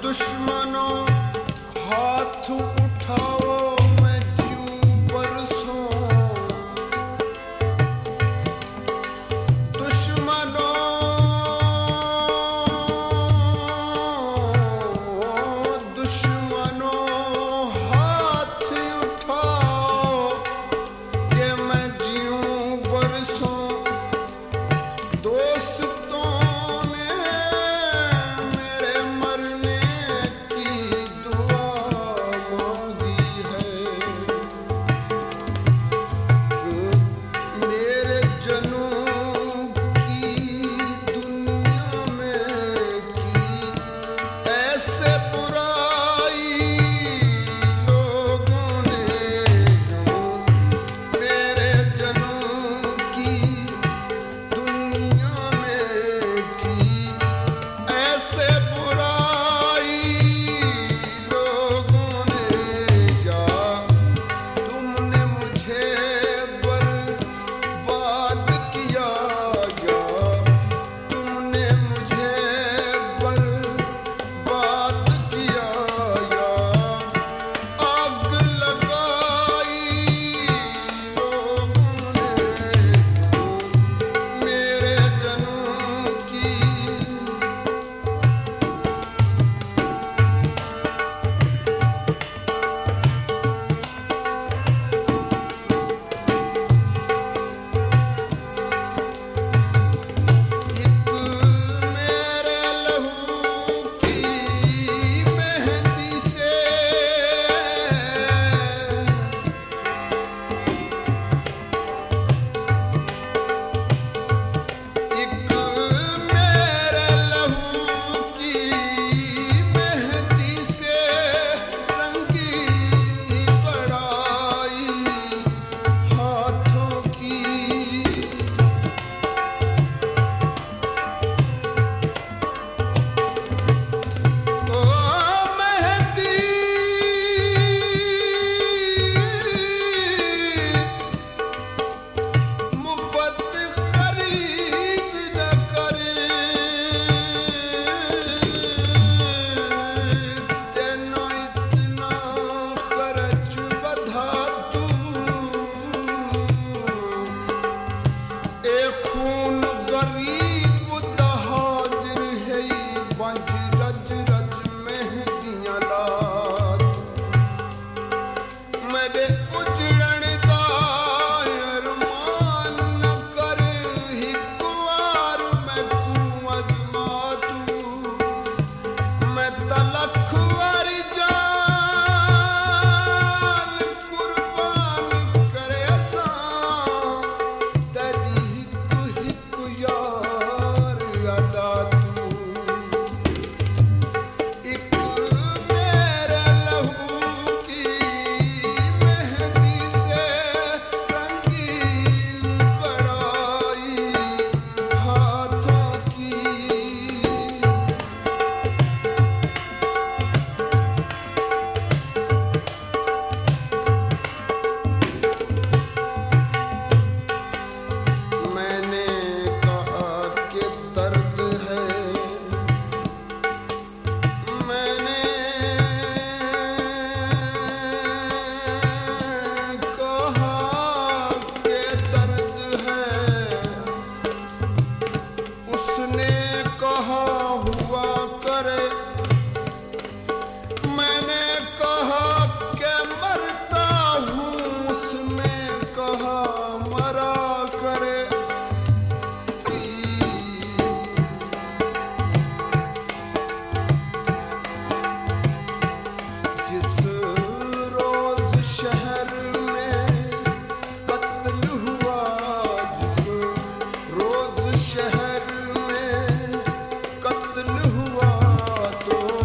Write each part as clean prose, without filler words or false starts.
दुश्मनों हाथ उठाओ मैं जीऊं बरसों। दुश्मनों हाथ उठाओ कि मैं जीऊं बरसों। दोस्तों शहर में कत्ल हुआ तो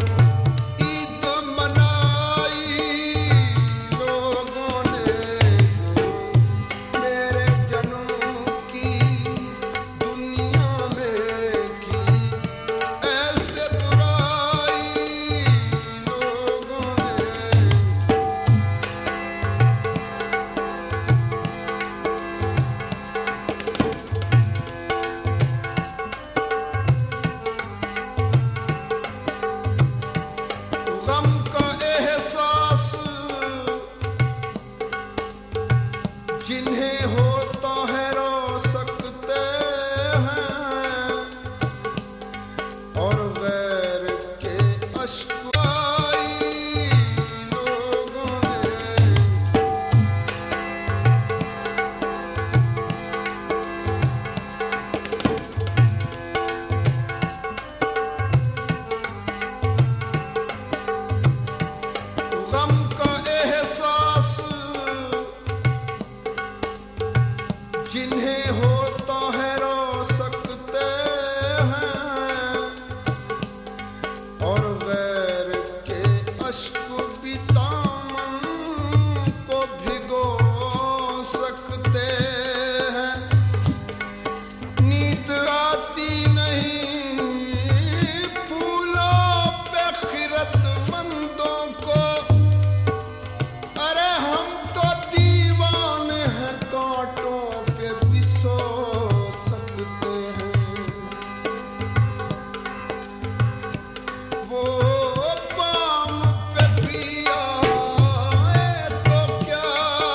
वो पाम पे भी आए तो क्या,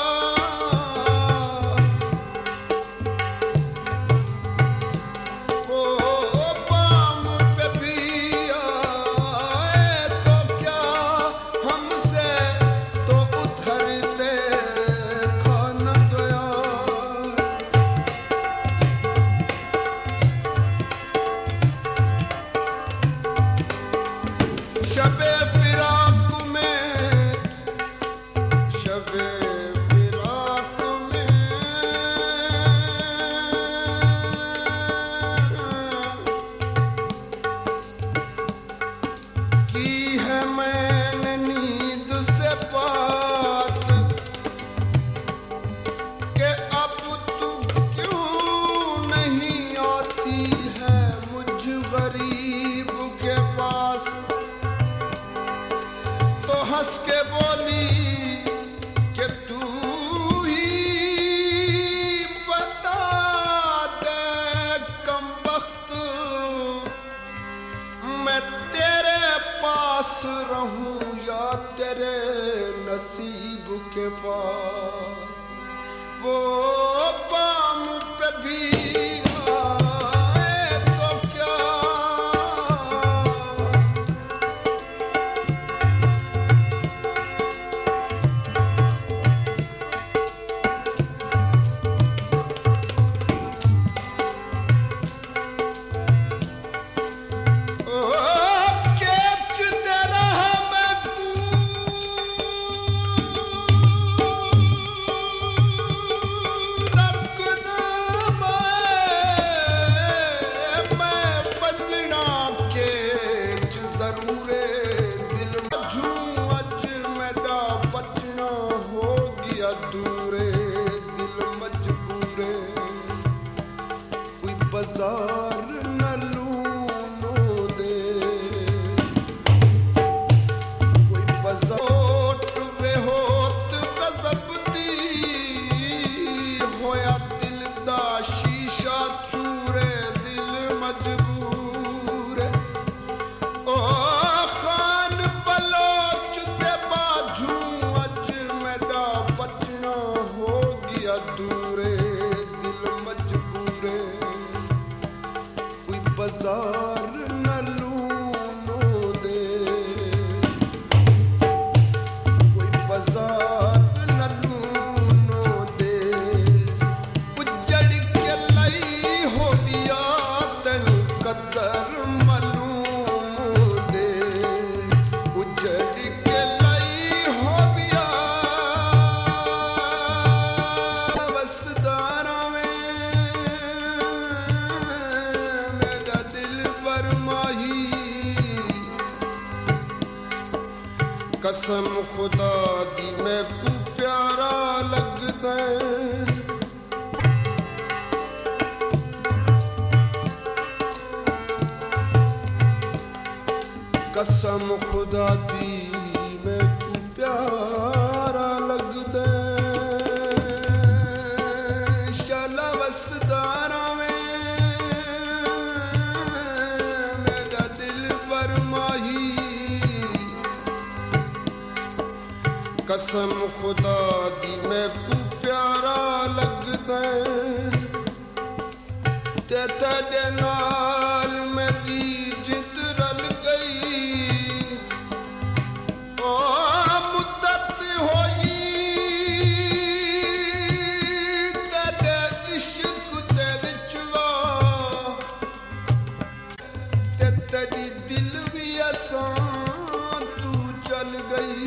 वो पाम पे भी आए तो क्या, हमसे तो उधर देखा न गया। शबे फिराक में, शबे फिराक में की है मैंने नींद से बात कि अब तू क्यों नहीं आती है मुझ गरीब के पास। तो हंस के बोली कि तू ही बता दे कमबख्त, मैं तेरे पास रहूं या तेरे नसीब के पास। वो पाम पे भी आए तो क्या, बाजार न लूनो दे, कोई बजोट वे होत गजबती होया दिल दा शीशा चूरे दिल मजबूर। ओ खान बलोच दे बाजू अज मेरा बचना हो गया दूरे दिल मजबूरे। बाजार न लूनो दे, कोई बाजार न लूनो दे, उजड़ के लई हो लिया तन कदर मालूम दे, उजड़ के लई हो लिया वसदारा में कसम खुदा दी मैं को प्यारा लगदा है। कसम खुदा दी मैं को प्यारा लगदा है। शाला वसदारा में मेरा दिल बरमाही। कसम खुदा दी मैं को प्यारा लगदा है। ते तेरे नाल मेरी जिंद रल गई। ओ मुद्दत होई तेरे इश्क दे विच वा, ते तेरी दिल भी असां तू चल गई।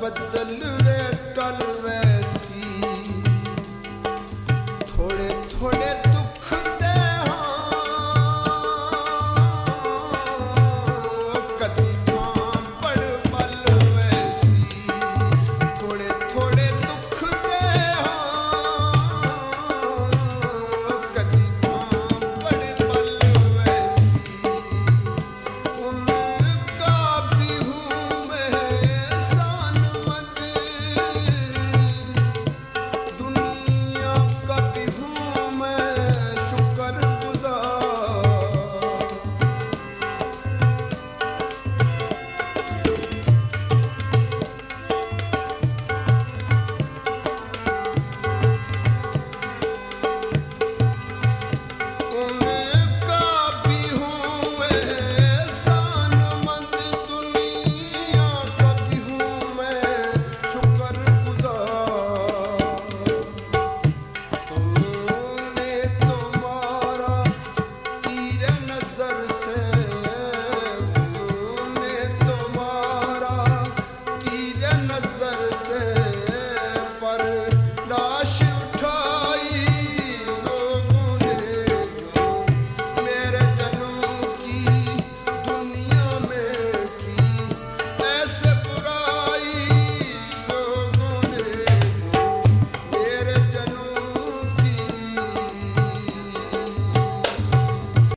बदलवे टलवे सी थोड़े थोड़े